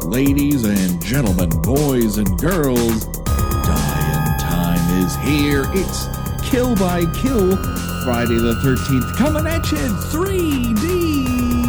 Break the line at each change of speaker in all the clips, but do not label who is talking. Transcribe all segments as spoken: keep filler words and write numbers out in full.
Ladies and gentlemen, boys and girls, Dying Time is here. It's Kill by Kill, Friday the thirteenth, coming at you in three D.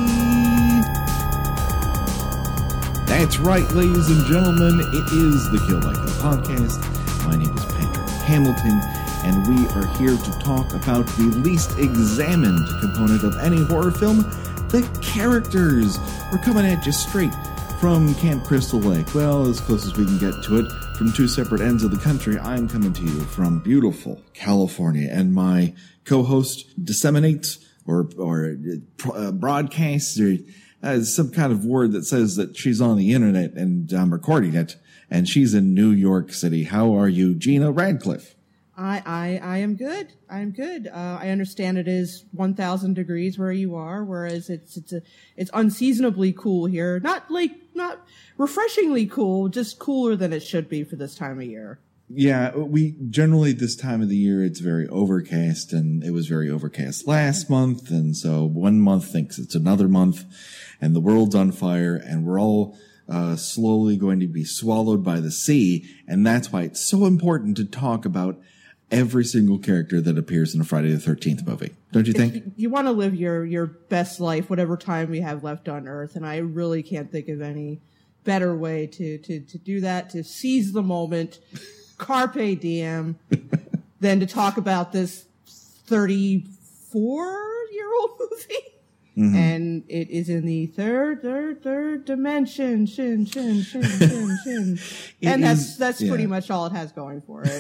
That's right, ladies and gentlemen, it is the Kill by Kill podcast. My name is Patrick Hamilton, and we are here to talk about the least examined component of any horror film, the characters. We're coming at you straight from Camp Crystal Lake. Well, as close as we can get to it, from two separate ends of the country. I'm coming to you from beautiful California, and my co-host disseminates or or uh, broadcasts or uh, some kind of word that says that she's on the internet and I'm recording it, and she's in New York City. How are you, Gina Radcliffe?
I, I, I am good. I am good. Uh, I understand it is one thousand degrees where you are, whereas it's, it's a, it's unseasonably cool here. Not like, not refreshingly cool, just cooler than it should be for this time of year.
Yeah, we generally this time of the year, it's very overcast, and it was very overcast last month. And so one month thinks it's another month, and the world's on fire, and we're all uh, slowly going to be swallowed by the sea. And that's why it's so important to talk about every single character that appears in a Friday the thirteenth movie. Don't you think?
If you want to live your, your best life, whatever time we have left on Earth, and I really can't think of any better way to, to, to do that, to seize the moment, carpe diem, than to talk about this thirty-four-year-old movie. Mm-hmm. And it is in the third, third, third dimension. Shin, shin, shin, shin, shin. And that's, is, that's yeah. pretty much all it has going for it.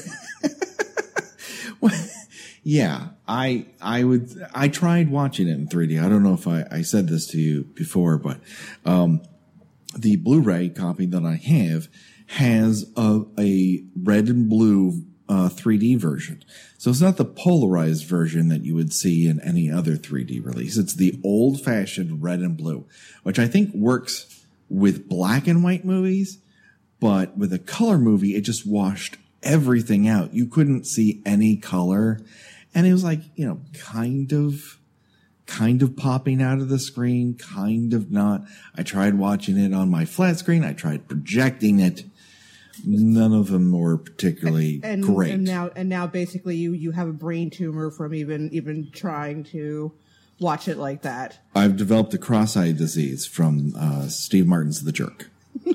Yeah, I I would I tried watching it in three D. I don't know if I, I said this to you before, but um, the Blu-ray copy that I have has a, a red and blue uh, three D version. So it's not the polarized version that you would see in any other three D release. It's the old-fashioned red and blue, which I think works with black and white movies, but with a color movie, it just washed everything out. You couldn't see any color, and it was like, you know, kind of kind of popping out of the screen, kind of not. I tried watching it on my flat screen, I tried projecting it. None of them were particularly
and,
great.
And now and now basically you you have a brain tumor from even even trying to watch it like that.
I've developed a cross-eye disease from uh Steve Martin's The Jerk.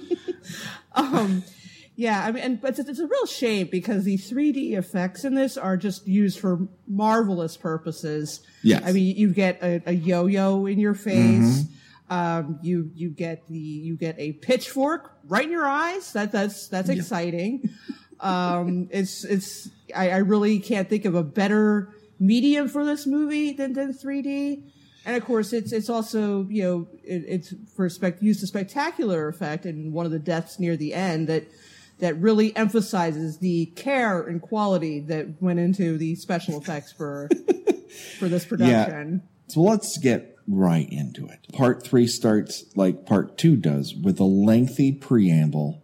um Yeah, I mean, and but it's, it's a real shame because the three D effects in this are just used for marvelous purposes.
Yes.
I mean, you get a, a yo-yo in your face. Mm-hmm. Um, you you get the you get a pitchfork right in your eyes. That that's that's
yep.
exciting. um, it's it's I, I really can't think of a better medium for this movie than than three D. And of course, it's it's also, you know, it, it's for spec used a spectacular effect in one of the deaths near the end that. that really emphasizes the care and quality that went into the special effects for for this production.
Yeah. So let's get right into it. Part three starts like part two does, with a lengthy preamble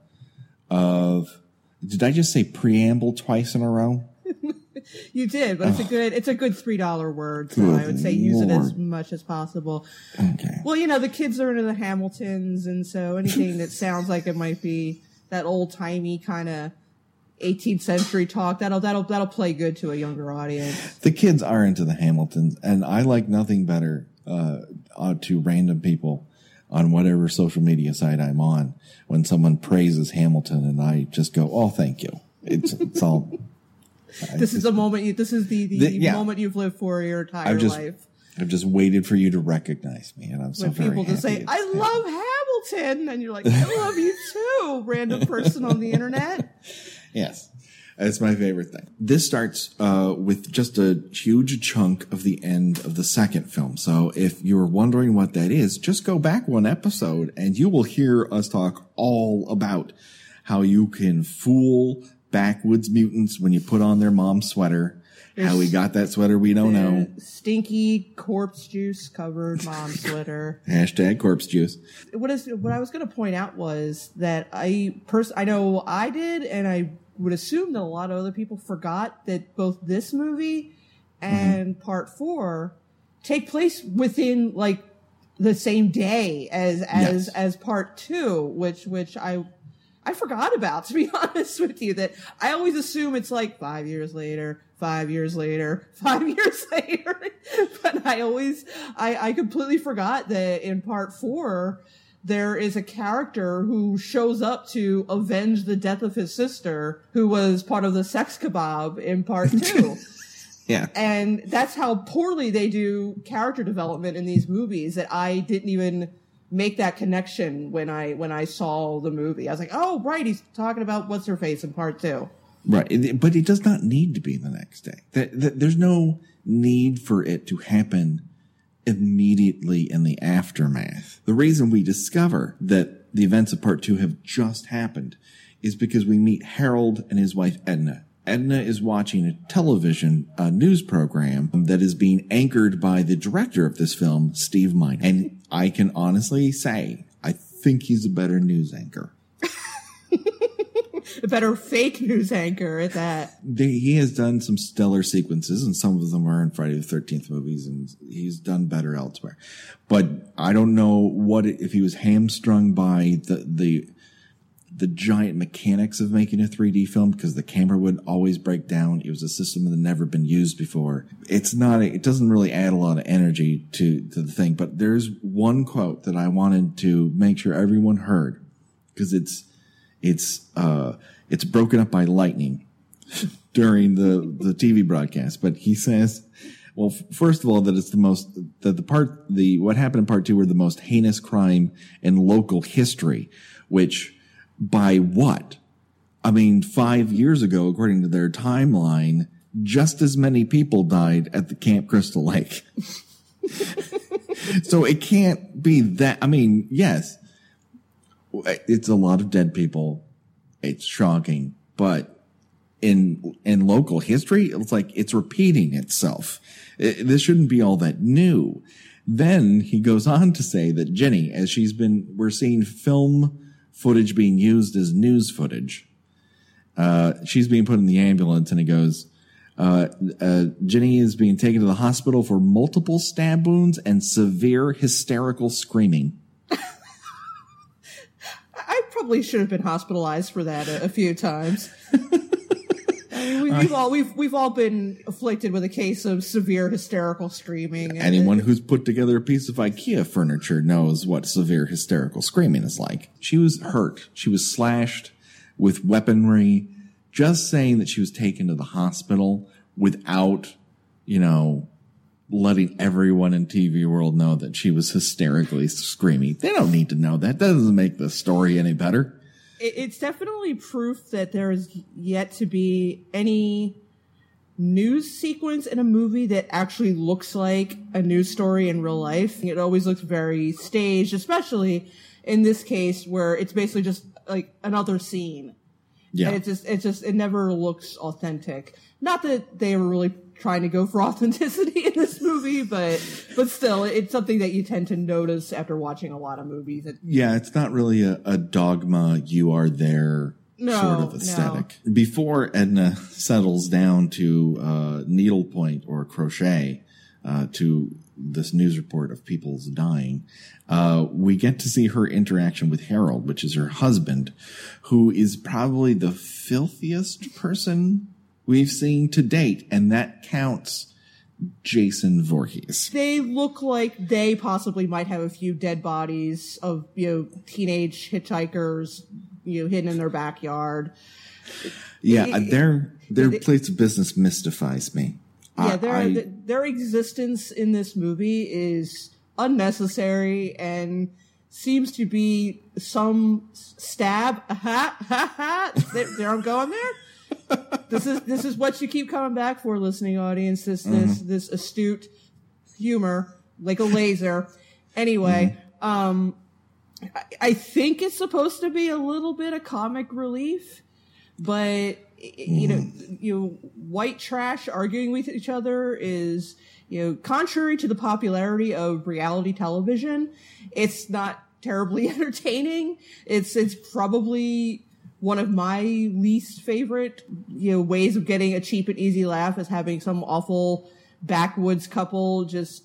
of, did I just say preamble twice in a row?
You did, but it's a good it's a good three dollar word, so good I would say use Lord. it as much as possible.
Okay.
Well, you know, the kids are into the Hamiltons, and so anything that sounds like it might be that old-timey kind of eighteenth century talk, that'll that'll that'll play good to a younger audience.
The kids are into the Hamiltons, and I like nothing better uh, uh, to random people on whatever social media site I'm on when someone praises Hamilton, and I just go, "Oh, thank you." It's it's all.
this is the moment. You, this is the the, the yeah. moment you've lived for your entire
I've just,
life.
I've just waited for you to recognize me, and I'm so
when
very
people
happy.
just say, "I love Hamilton." And you're like, I love you too, random person on the internet.
Yes, that's my favorite thing. This starts uh, with just a huge chunk of the end of the second film. So if you're wondering what that is, just go back one episode and you will hear us talk all about how you can fool backwoods mutants when you put on their mom's sweater. There's how we got that sweater, we don't know.
Stinky corpse juice covered mom sweater.
Hashtag corpse juice.
What is what I was going to point out was that I pers- I know I did, and I would assume that a lot of other people forgot that both this movie and mm-hmm. part four take place within like the same day as as
Yes.
as part two, which which I I forgot about, to be honest with you. That I always assume it's like five years later, five years later, five years later. But I always I, I completely forgot that in part four there is a character who shows up to avenge the death of his sister, who was part of the sex kebab in part two.
Yeah.
And that's how poorly they do character development in these movies, that I didn't even make that connection when I when I saw the movie. I was like, oh, right, he's talking about what's her face in part two.
Right. But it does not need to be the next day. There's no need for it to happen immediately in the aftermath. The reason we discover that the events of part two have just happened is because we meet Harold and his wife Edna. Edna is watching a television uh, news program that is being anchored by the director of this film, Steve Miner. And I can honestly say, I think he's a better news anchor.
A better fake news anchor at that.
They, he has done some stellar sequences, and some of them are in Friday the thirteenth movies, and he's done better elsewhere. But I don't know what it, if he was hamstrung by the the the giant mechanics of making a three D film, because the camera would always break down. It was a system that had never been used before. It's not. It doesn't really add a lot of energy to to the thing. But there's one quote that I wanted to make sure everyone heard, because it's. It's uh, it's broken up by lightning during the, the T V broadcast. But he says, well, f- first of all, that it's the most that the part the what happened in part two were the most heinous crime in local history. Which, by what? I mean, five years ago, according to their timeline, just as many people died at the Camp Crystal Lake. So it can't be that. I mean, yes. It's a lot of dead people. It's shocking, but in in local history, it's like it's repeating itself. It, this shouldn't be all that new. Then he goes on to say that Jenny, as she's been, we're seeing film footage being used as news footage. Uh, she's being put in the ambulance, and he goes, uh, uh, Jenny is being taken to the hospital for multiple stab wounds and severe hysterical screaming.
I probably should have been hospitalized for that a, a few times. I mean, we, we've all we've we've all been afflicted with a case of severe hysterical screaming.
Anyone who's put together a piece of IKEA furniture knows what severe hysterical screaming is like. She was hurt. She was slashed with weaponry. Just saying that she was taken to the hospital without, you know, letting everyone in T V world know that she was hysterically screaming. They don't need to know that. That doesn't make the story any better.
It's definitely proof that there is yet to be any news sequence in a movie that actually looks like a news story in real life. It always looks very staged, especially in this case where it's basically just like another scene.
Yeah.
And it just, it just, it never looks authentic. Not that they were really trying to go for authenticity in this movie, but but still, it's something that you tend to notice after watching a lot of movies. It,
yeah, it's not really a, a dogma, you are there
no,
sort of aesthetic.
No.
Before Edna settles down to uh, needlepoint or crochet uh, to this news report of people's dying, uh, we get to see her interaction with Harold, which is her husband, who is probably the filthiest person we've seen to date, and that counts Jason Voorhees.
They look like they possibly might have a few dead bodies of, you know, teenage hitchhikers, you know, hidden in their backyard.
Yeah,
it,
their their
it,
place of business mystifies me.
Yeah,
I,
their
I,
their existence in this movie is unnecessary and seems to be some stab. Ha ha ha! There, there I'm going there. This is this is what you keep coming back for, listening audience. This this mm-hmm. this astute humor, like a laser. Anyway, mm-hmm. um, I, I think it's supposed to be a little bit of comic relief, but you know, you know, white trash arguing with each other is, you know, contrary to the popularity of reality television, it's not terribly entertaining. It's it's probably one of my least favorite, you know, ways of getting a cheap and easy laugh is having some awful backwoods couple just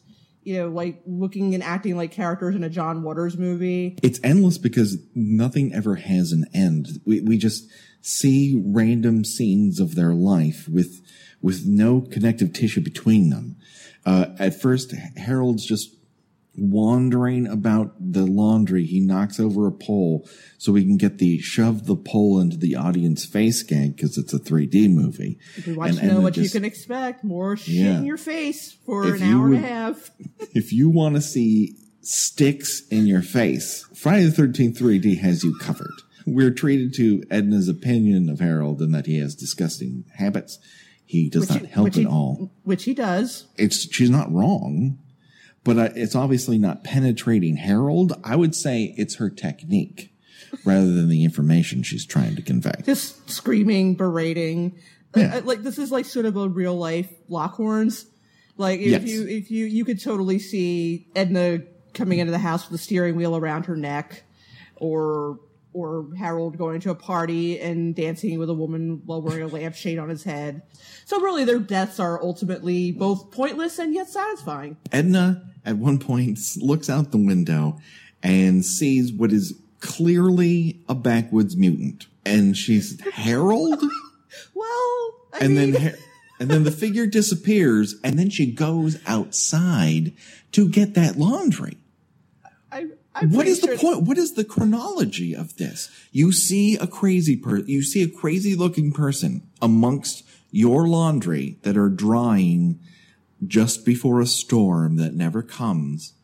you know, like looking and acting like characters in a John Waters movie.
It's endless because nothing ever has an end. We we just see random scenes of their life with with no connective tissue between them. Uh, at first, Harold's just wandering about the laundry. He knocks over a pole so we can get the shove the pole into the audience face gag because it's a three D movie.
If you want to know what just, you can expect, more shit yeah. in your face for if an hour would, and a half.
If you want to see sticks in your face, Friday the thirteenth three D has you covered. We're treated to Edna's opinion of Harold and that he has disgusting habits. He does which not help
he,
at all.
Which he does.
It's she's not wrong. But uh, it's obviously not penetrating Harold. I would say it's her technique rather than the information she's trying to convey.
Just screaming, berating.
Yeah.
Uh, like, this is like sort of a real life Lockhorns. Like, if
yes.
you, if you, you could totally see Edna coming into the house with the steering wheel around her neck, or, or Harold going to a party and dancing with a woman while wearing a lampshade on his head. So really, their deaths are ultimately both pointless and yet satisfying.
Edna, at one point, looks out the window and sees what is clearly a backwoods mutant. And she's, Harold?
Well, I
and
mean...
then and then the figure disappears, and then she goes outside to get that laundry.
I, I'm
what is
sure
the point? What is the chronology of this? You see a crazy per, you see a crazy looking person amongst your laundry that are drying just before a storm that never comes.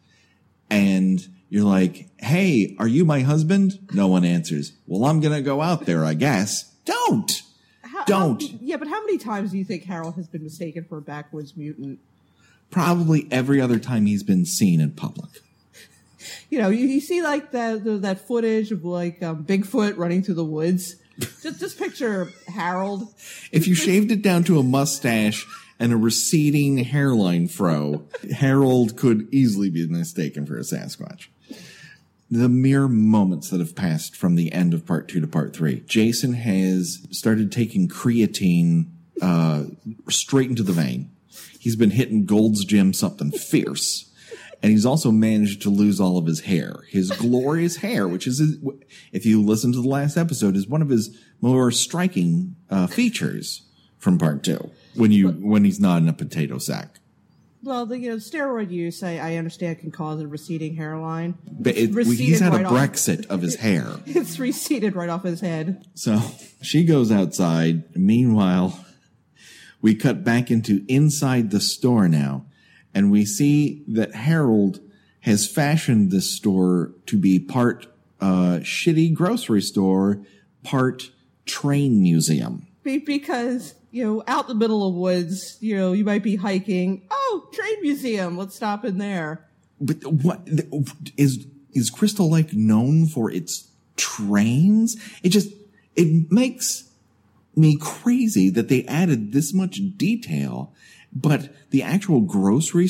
And you're like, hey, are you my husband? No one answers. Well, I'm going to go out there, I guess. Don't.
How,
Don't.
How, yeah, but how many times do you think Harold has been mistaken for a backwoods mutant?
Probably every other time he's been seen in public.
You know, you, you see like that the, that footage of like um, Bigfoot running through the woods. Just, just picture Harold.
If you shaved it down to a mustache and a receding hairline fro, Harold could easily be mistaken for a Sasquatch. The mere moments that have passed from the end of part two to part three, Jason has started taking creatine uh, straight into the vein. He's been hitting Gold's Gym something fierce. And he's also managed to lose all of his hair. His glorious hair, which is, his, if you listen to the last episode, is one of his more striking uh, features from part two. When you when he's not in a potato sack.
Well, the you know, steroid use, I, I understand, can cause a receding hairline.
But it, he's had right a Brexit off, of his hair.
It's receded right off his head.
So she goes outside. Meanwhile, we cut back into inside the store now. And we see that Harold has fashioned this store to be part uh, shitty grocery store, part train museum.
Because, you know, out in the middle of woods, you know, you might be hiking. Oh, train museum. Let's stop in there.
But what is is Crystal Lake known for its trains? It just it makes me crazy that they added this much detail. But the actual grocery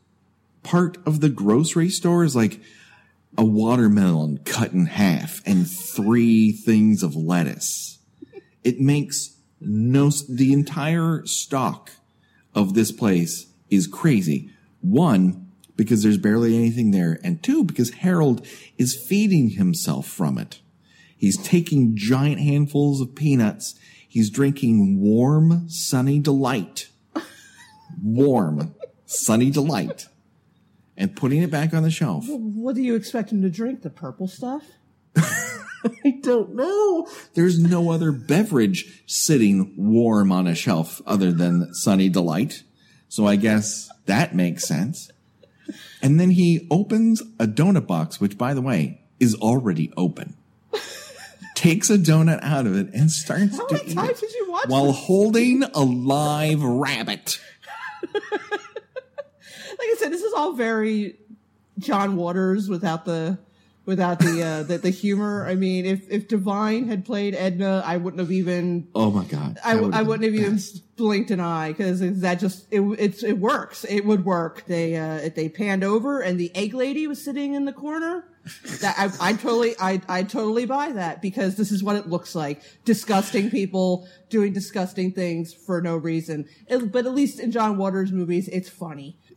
part of the grocery store is like a watermelon cut in half and three things of lettuce. It makes no, the entire stock of this place is crazy. One, because there's barely anything there. And two, because Harold is feeding himself from it. He's taking giant handfuls of peanuts. He's drinking warm, sunny delight. Warm, sunny delight, and putting it back on the shelf.
What do you expect him to drink? The purple stuff?
I don't know. There's no other beverage sitting warm on a shelf other than sunny delight. So I guess that makes sense. And then he opens a donut box, which, by the way, is already open. Takes a donut out of it and starts
How
to
many
eat
times
it
did you watch
while
this?
holding a live rabbit.
Like I said, this is all very John Waters without the without the uh, the, the humor. I mean, if if Divine had played Edna, I wouldn't have even.
Oh my god!
I, I wouldn't have even blinked an eye because that just it it's it works. It would work. They uh, they panned over and the egg lady was sitting in the corner. That I, I totally I I totally buy that because this is what it looks like: disgusting people doing disgusting things for no reason. It, but at least in John Waters movies, it's funny.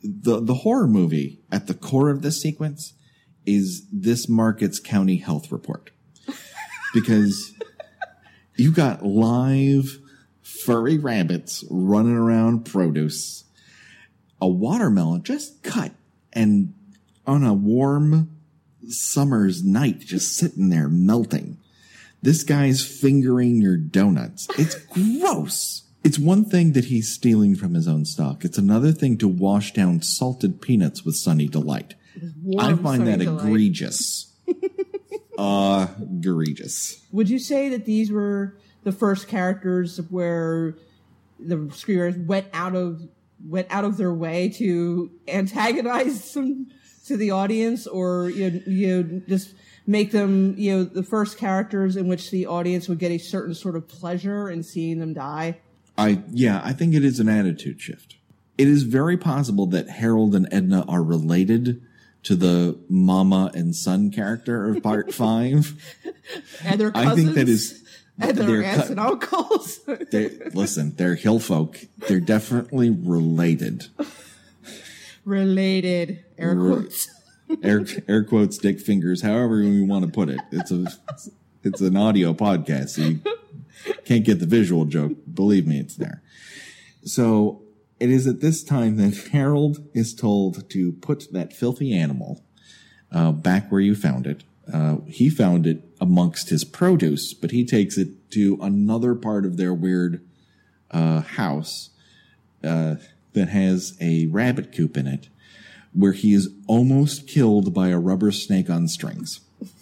the, the horror movie at the core of this sequence is this Markets County Health Report. Because you got live furry rabbits running around produce, a watermelon just cut, and on a warm summer's night just sitting there melting. This guy's fingering your donuts. It's gross. It's one thing that he's stealing from his own stock. It's another thing to wash down salted peanuts with Sunny Delight.
Warm
I find
Sunny
that
Delight.
egregious. uh, egregious.
Would you say that these were the first characters where the screenwriters went out of went out of their way to antagonize some to the audience, or you know, you know, just make them, you know, the first characters in which the audience would get a certain sort of pleasure in seeing them die?
I yeah, I think it is an attitude shift. It is very possible that Harold and Edna are related to the mama and son character of part five.
And their cousins.
I think that is
and their aunts
cu-
and uncles.
they, listen, they're hill folk. They're definitely related.
Related. Air quotes.
air, air quotes, dick fingers, however you want to put it. It's a it's an audio podcast, so you can't get the visual joke. Believe me, it's there. So it is at this time that Harold is told to put that filthy animal uh, back where you found it. Uh, he found it amongst his produce, but he takes it to another part of their weird uh, house uh, that has a rabbit coop in it, where he is almost killed by a rubber snake on strings.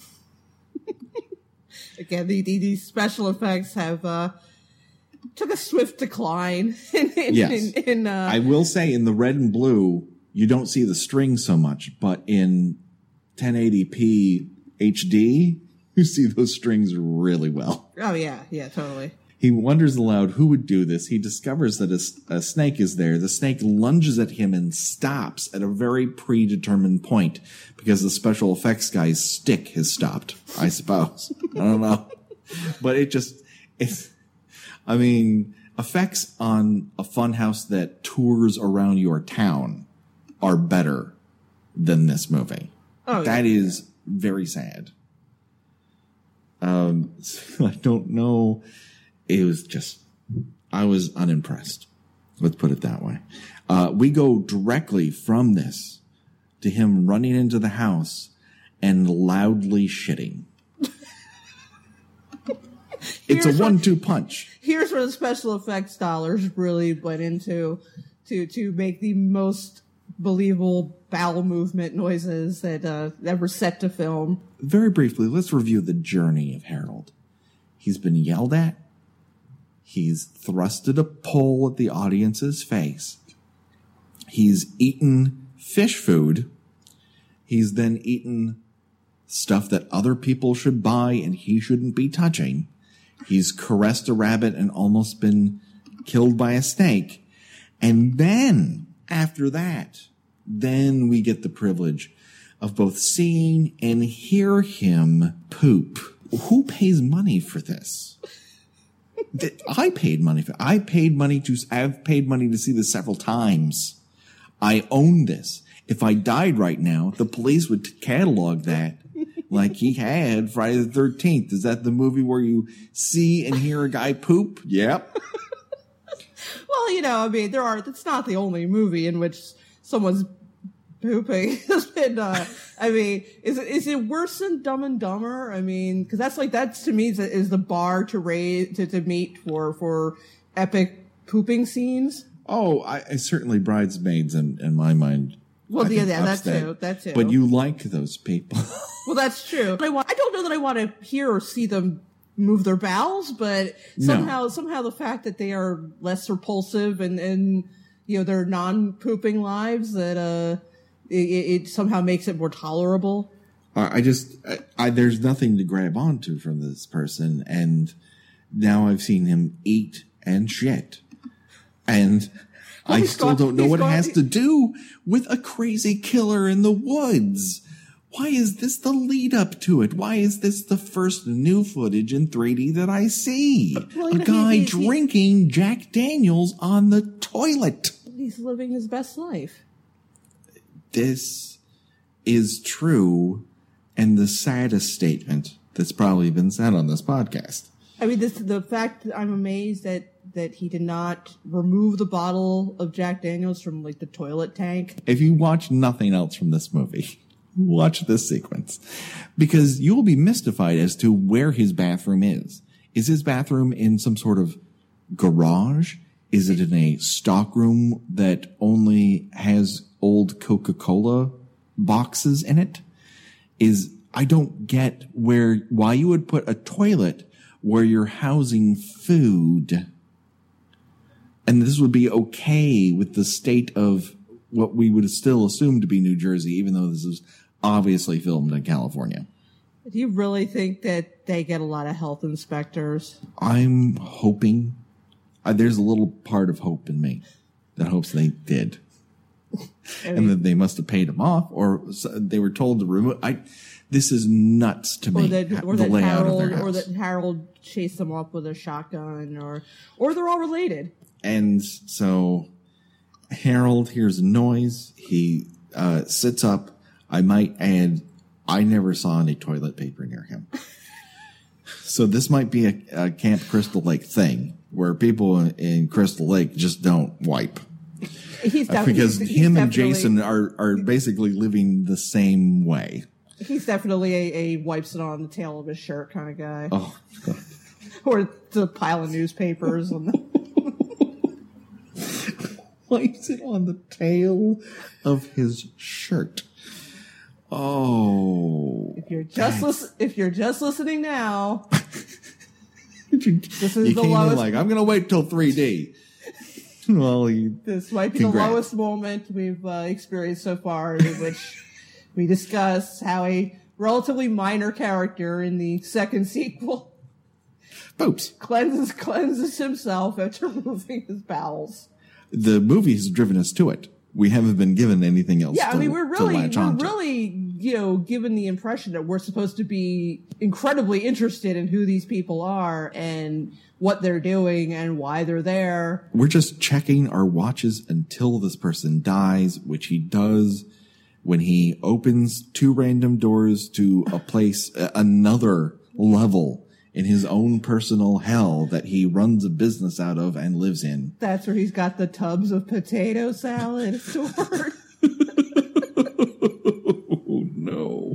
Again, the, the, these special effects have uh, took a swift decline. In, in,
Yes.
in, in, uh,
I will say in the red and blue, you don't see the strings so much, but in ten eighty p H D, you see those strings really well.
oh, yeah. Yeah, totally.
He wonders aloud who would do this. He discovers that a, a snake is there. The snake lunges at him and stops at a very predetermined point because the special effects guy's stick has stopped, I suppose. I don't know. But it just, it's, I mean, effects on a funhouse that tours around your town are better than this movie.
Oh,
That
yeah.
is very sad. Um, so I don't know. It was just, I was unimpressed. Let's put it that way. Uh, we go directly from this to him running into the house and loudly shitting. It's a
Here's what-
one two punch.
Here's where the special effects dollars really went into to to make the most believable bowel movement noises that uh, that were set to film.
Very briefly, let's review the journey of Harold. He's been yelled at. He's thrusted a pole at the audience's face. He's eaten fish food. He's then eaten stuff that other people should buy and he shouldn't be touching. He's caressed a rabbit and almost been killed by a snake. And then, after that, then we get the privilege of both seeing and hear him poop. Who pays money for this? I paid money for I paid money to I've paid money to see this several times. I own this. If I died right now, the police would catalog that like he had Friday the thirteenth. Is that the movie where you see and hear a guy poop? Yep.
Well, you know, I mean, there are. It's not the only movie in which someone's pooping has been. Uh, I mean, is it is it worse than Dumb and Dumber? I mean, because that's like that's to me is, is the bar to raise to, to meet for for epic pooping scenes.
Oh, I, I certainly Bridesmaids in, in my mind.
Well,
I
yeah,
think
yeah, that
ups that.
too, that too.
But you like those people.
Well, that's true. I, want, I don't know that I want to hear or see them move their bowels, but
No.
somehow, somehow the fact that they are less repulsive and, and you know, their non-pooping lives, that uh, it, it somehow makes it more tolerable.
I I just, I, I, there's nothing to grab onto from this person. And now I've seen him eat and shit. And
Well,
I
he's
still
gone-
don't know
he's
what
gone-
it has to do with a crazy killer in the woods. Why is this the lead up to it? Why is this the first new footage in three D that I see?
Well,
a
you know,
guy
he- he- he-
drinking Jack Daniels on the toilet.
He's living his best life.
this is true and the saddest statement that's probably been said on this podcast.
I mean, this the fact that I'm amazed that that he did not remove the bottle of Jack Daniels from like the toilet tank.
If you watch nothing else from this movie, watch this sequence, because you will be mystified as to where his bathroom is. Is his bathroom in some sort of garage? Is it in a stockroom that only has old Coca-Cola boxes in it? Is I don't get where why you would put a toilet where you're housing food. And this would be okay with the state of what we would still assume to be New Jersey, even though this is obviously filmed in California.
Do you really think that they get a lot of health inspectors?
I'm hoping. Uh, there's a little part of hope in me that hopes they did. I mean, and that they must have paid him off, or they were told to remove. I. This is nuts to me.
Or that, or
the
that
layout
Harold,
of their house.
or that Harold chased them off with a shotgun, or or they're all related.
And so Harold hears a noise. He uh, sits up. I might add, I never saw any toilet paper near him. So this might be a, a Camp Crystal Lake thing where people in Crystal Lake just don't wipe.
He's
uh, because
he's,
him
he's
and Jason are, are basically living the same way.
He's definitely a, a wipes it on the tail of his shirt kind of guy.
Oh, God.
Or the pile of newspapers. On the
wipes it on the tail of his shirt. Oh.
If you're just listen, if you're just listening now,
you,
this is
you
the
came
lowest.
In like, I'm going to wait till three D. Well, you,
this might be
congrats.
the lowest moment we've uh, experienced so far, in which we discuss how a relatively minor character in the second sequel
Boops.
cleanses cleanses himself after removing his bowels.
The movie has driven us to it. We haven't been given anything else.
Yeah,
to,
I mean, we're really,
latch
we're
onto.
really, you know, given the impression that we're supposed to be incredibly interested in who these people are and what they're doing and why they're there.
We're just checking our watches until this person dies, which he does when he opens two random doors to a place, another level in his own personal hell that he runs a business out of and lives in.
That's where he's got the tubs of potato salad stored.
Oh, no.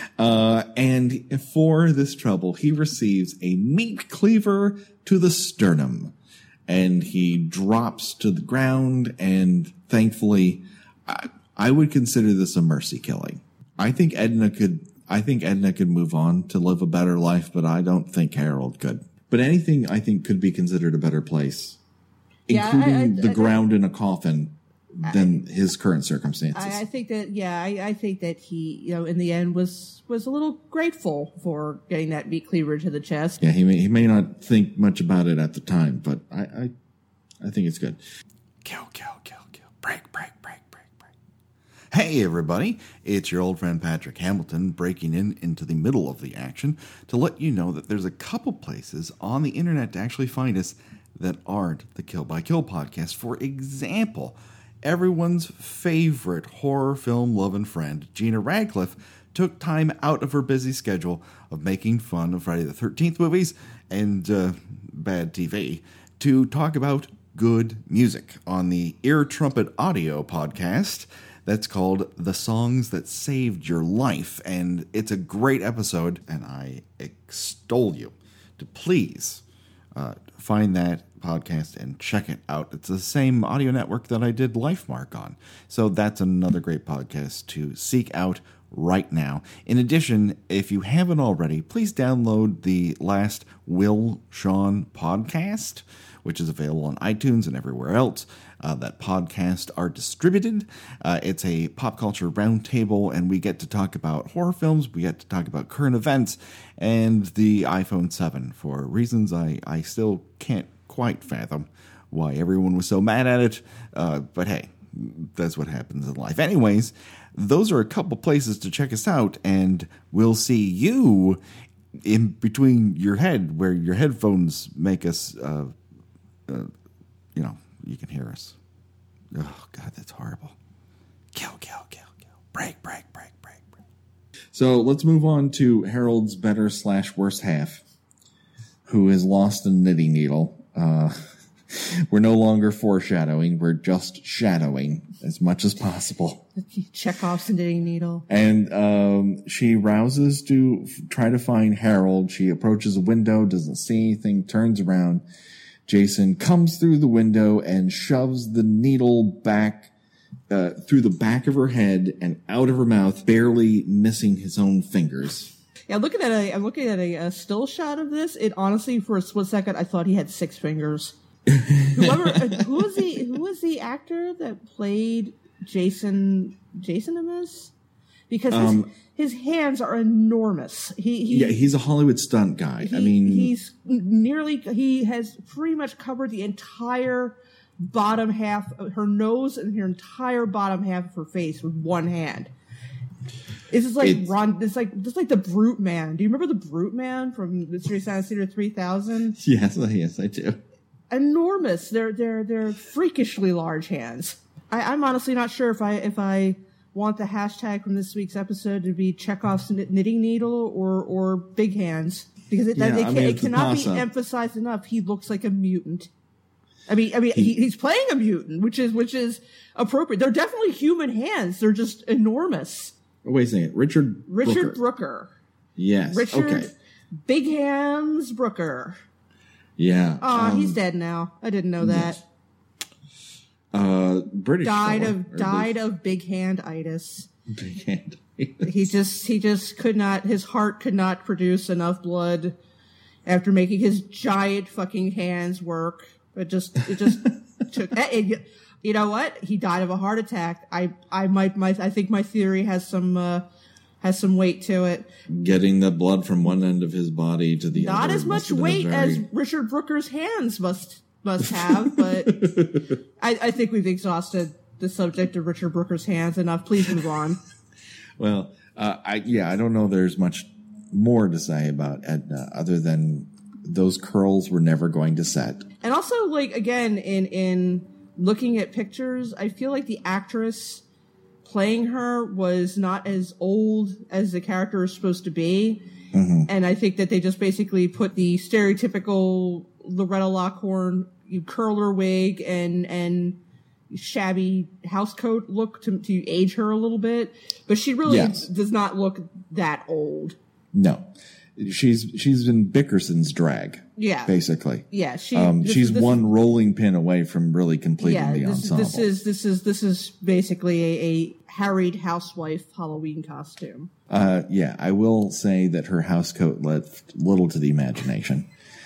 Uh, and for this trouble, he receives a meat cleaver to the sternum. And he drops to the ground, and thankfully, I, I would consider this a mercy killing. I think Edna could, I think Edna could move on to live a better life, but I don't think Harold could. But anything I think could be considered a better place,
Yeah,
including
I- I-
the
I-
ground in a coffin, than his current circumstances.
I, I think that, yeah, I, I think that he, you know, in the end was, was a little grateful for getting that meat cleaver to the chest.
Yeah, he may, he may not think much about it at the time, but I, I, I think it's good. Kill, kill, kill, kill. Break, break, break, break, break.
Hey, everybody. It's your old friend Patrick Hamilton breaking in into the middle of the action to let you know that there's a couple places on the internet to actually find us that aren't the Kill by Kill podcast. For example, everyone's favorite horror film loving friend, Gina Radcliffe, took time out of her busy schedule of making fun of Friday the thirteenth movies and uh, bad T V to talk about good music on the Ear Trumpet Audio podcast that's called The Songs That Saved Your Life. And it's a great episode, and I extol you to please uh, find that podcast and check it out. It's the same audio network that I did Lifemark on. So that's another great podcast to seek out right now. In addition, if you haven't already, please download the last Will Sean podcast, which is available on iTunes and everywhere else uh, that podcasts are distributed. Uh, it's a pop culture roundtable, and we get to talk about horror films, we get to talk about current events, and the iPhone seven for reasons I, I still can't quite fathom why everyone was so mad at it. Uh, but hey, that's what happens in life. Anyways, those are a couple places to check us out, and we'll see you in between your head where your headphones make us, uh, uh, you know, you can hear us. Oh, God, that's horrible. Kill, kill, kill, kill. Break, break, break, break, break.
So let's move on to Harold's better slash worse half, who has lost a knitting needle. Uh, we're no longer foreshadowing. We're just shadowing as much as possible.
Chekhov's knitting needle.
And um, she rouses to f- try to find Harold. She approaches a window, doesn't see anything, turns around. Jason comes through the window and shoves the needle back uh, through the back of her head and out of her mouth, barely missing his own fingers.
Yeah, looking at a, I'm looking at a, a still shot of this. It honestly, for a split second, I thought he had six fingers. Whoever, uh, who was the who was the actor that played Jason Jason in this? Because his,
Um,
his hands are enormous. He, he
Yeah, he's a Hollywood stunt guy.
he,
I mean,
he's nearly he has pretty much covered the entire bottom half of her nose and her entire bottom half of her face with one hand. This is like
It's-
Ron. It's like just like the Brute Man. Do you remember the Brute Man from Mystery Science Theater three thousand?
yes, yes, I do.
Enormous. They're they're they're freakishly large hands. I, I'm honestly not sure if I if I want the hashtag from this week's episode to be Chekhov's knitting needle or or big hands, because it,
Yeah,
that, it,
I
can,
mean,
it
it's a
cannot be
toss-up.
emphasized enough. He looks like a mutant. I mean, I mean, he, he's playing a mutant, which is which is appropriate. They're definitely human hands. They're just enormous.
Oh, wait a second. Richard
Richard
Brooker.
Brooker.
Yes.
Richard
Okay.
Big Hands Brooker.
Yeah.
Oh,
um,
he's dead now. I didn't know that.
Uh, British.
Died
fella,
of
or
died of big hand-itis.
big hand.
He just he just could not. His heart could not produce enough blood after making his giant fucking hands work. It just it just took. It, you know what? He died of a heart attack. I I might my I think my theory has some uh, has some weight to it.
Getting the blood from one end of his body to the other.
Not as
must
much
have been a
weight
very-
as Richard Brooker's hands must must have, but I, I think we've exhausted the subject of Richard Brooker's hands enough. Please move on.
Well, uh, I yeah, I don't know. There's much more to say about Edna other than those curls were never going to set.
And also, like, again, in in looking at pictures, I feel like the actress playing her was not as old as the character is supposed to be. Mm-hmm. And I think that they just basically put the stereotypical Loretta Lockhorn you curler wig and and shabby housecoat look to, to age her a little bit. But she really
Yes.
does not look that old.
No, she's she's in Bickerson's drag.
Yeah.
basically.
Yeah, she.
Um,
this-
she's
this-
one rolling pin away from really completing
Yeah,
the
this,
ensemble.
this is this is this is basically a, a harried housewife Halloween costume.
Uh, yeah, I will say that her housecoat left little to the imagination.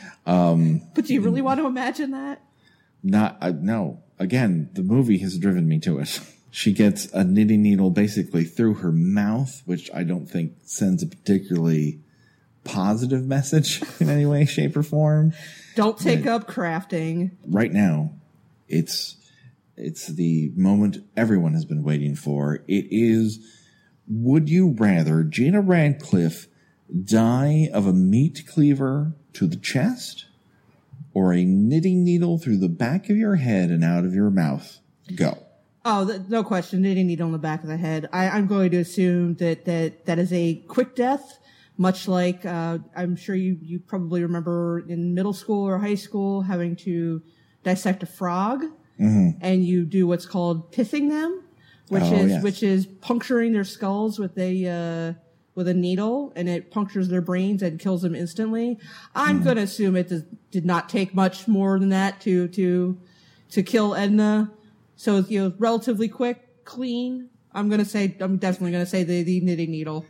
But do you really want to imagine that?
Not, uh, no. Again, the movie has driven me to it. She gets a knitting needle basically through her mouth, which I don't think sends a particularly positive message in any way, shape, or form.
Don't take up crafting.
Right now, it's it's the moment everyone has been waiting for. It is, would you rather Gina Radcliffe die of a meat cleaver to the chest or a knitting needle through the back of your head and out of your mouth? Go.
Oh, th- no question. Knitting needle on the back of the head. I, I'm going to assume that, that that is a quick death, much like uh, I'm sure you, you probably remember in middle school or high school having to dissect a frog, mm-hmm. and you do what's called pithing them, which
Oh,
is
yes.
which is puncturing their skulls with a uh, with a needle, and it punctures their brains and kills them instantly. I'm
Mm-hmm.
going to assume it does, did not take much more than that to to to kill Edna. So it's, you know, relatively quick, clean. I'm going to say, I'm definitely going to say the, the knitting needle.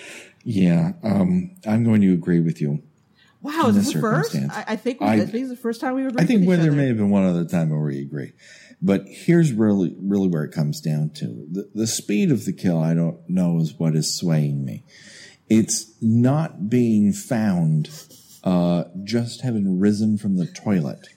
Yeah, um, I'm going to agree with you.
Wow,
In
is
this
this the first?
circumstance.
I, I think we,
I-
I think it's the first time we've agreed
I think
with
where
each
there
other.
may have been one other time where we agree. But here's really, really where it comes down to. The, the speed of the kill, I don't know, is what is swaying me. It's not being found uh, just having risen from the toilet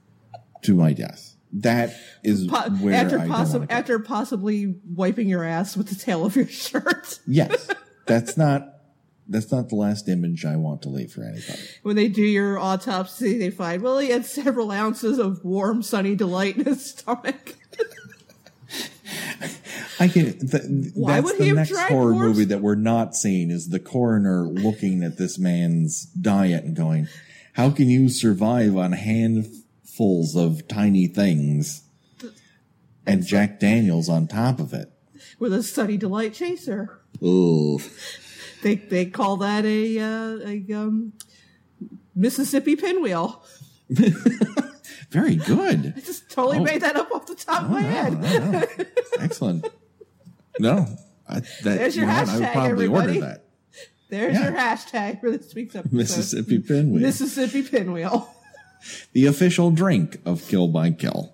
to my death. That is
Po-
where
after,
I
possi-
don't wanna go.
after possibly wiping your ass with the tail of your shirt.
Yes, that's not that's not the last image I want to leave for anybody.
When they do your autopsy, they find, well, he had several ounces of warm, sunny delight in his stomach.
I can. Th-
Why
that's
would
the
he have
next
dragged
horror
horse?
movie that we're not seeing is the coroner looking at this man's diet and going, "How can you survive on handfuls of tiny things?" And Jack Daniels on top of it.
With a Sunny Delight chaser.
Ooh.
They they call that a uh, a um, Mississippi pinwheel.
Very good.
I just totally
Oh.
made that up off the top of
Oh,
my
no,
head.
no, no. Excellent. No, I, that,
There's your
you know what, I would
hashtag,
probably
everybody.
order that.
There's
Yeah.
your hashtag for this week's episode.
Mississippi Pinwheel.
Mississippi pinwheel.
The official drink of Kill by Kill.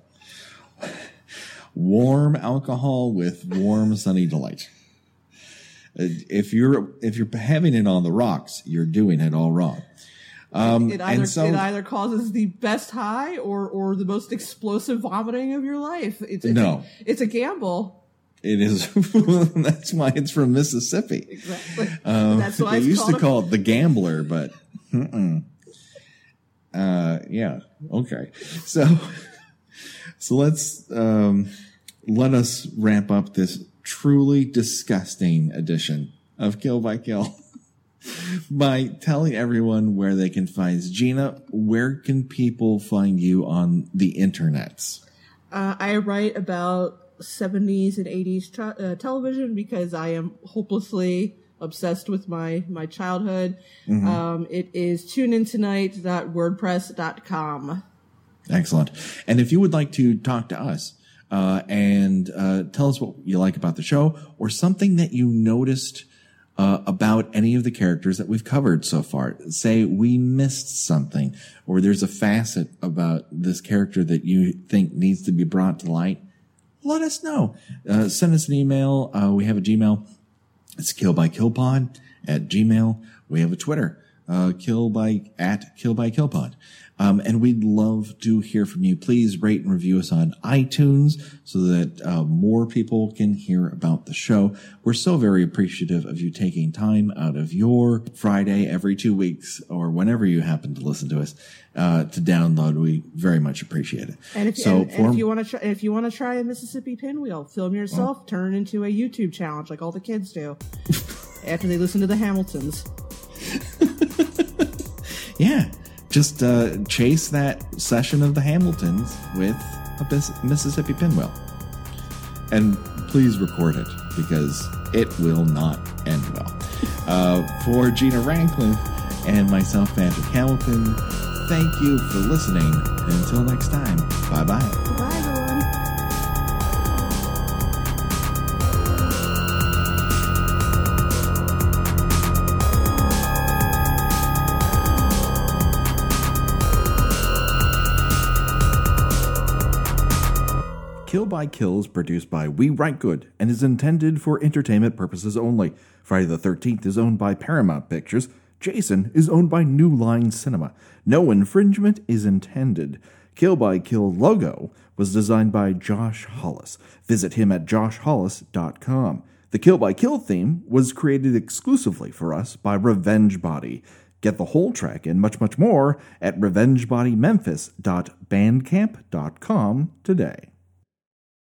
Warm alcohol with warm Sunny Delight. Uh, If you're if you're having it on the rocks, you're doing it all wrong. Um,
It either
and so,
it either causes the best high or or the most explosive vomiting of your life. It's, it's
No.
a, it's a gamble.
it is. That's why it's from Mississippi.
Exactly.
Um,
That's why
they
it's
used
called
to
a-
call it the Gambler, but mm-mm. uh, yeah, okay. So, so let's um, let us wrap up this truly disgusting edition of Kill by Kill by telling everyone where they can find us. Gina, where can people find you on the internets?
Uh, I write about seventies and eighties t- uh, television because I am hopelessly obsessed with my, my childhood.
Mm-hmm.
Um, it is tune in tonight dot wordpress dot com.
Excellent. And if you would like to talk to us uh, and uh, tell us what you like about the show or something that you noticed uh, about any of the characters that we've covered so far, say we missed something or there's a facet about this character that you think needs to be brought to light, let us know. Uh, send us an email. Uh, we have a Gmail. It's killbykillpod at Gmail. We have a Twitter, uh, kill by at killbykillpod. Um, and we'd love to hear from you. Please rate and review us on iTunes so that uh, more people can hear about the show. We're so very appreciative of you taking time out of your Friday every two weeks or whenever you happen to listen to us uh, to download. We very much appreciate it.
And if,
so
and,
for,
and if you want to try, if you want to try a Mississippi pinwheel, film yourself,
Oh.
turn it into a YouTube challenge like all the kids do after they listen to the Hamiltons.
Yeah, just uh, chase that session of the Hamiltons with a Bis- Mississippi pinwheel. And please record it because it will not end well. Uh, for Gina Ranklin and myself, Patrick Hamilton, thank you for listening. Until next time, bye-bye.
Goodbye, everyone.
Kill by Kill is produced by We Write Good and is intended for entertainment purposes only. Friday the thirteenth is owned by Paramount Pictures. Jason is owned by New Line Cinema. No infringement is intended. Kill by Kill logo was designed by Josh Hollis. Visit him at josh hollis dot com. The Kill by Kill theme was created exclusively for us by Revenge Body. Get the whole track and much, much more at revenge body memphis dot bandcamp dot com today.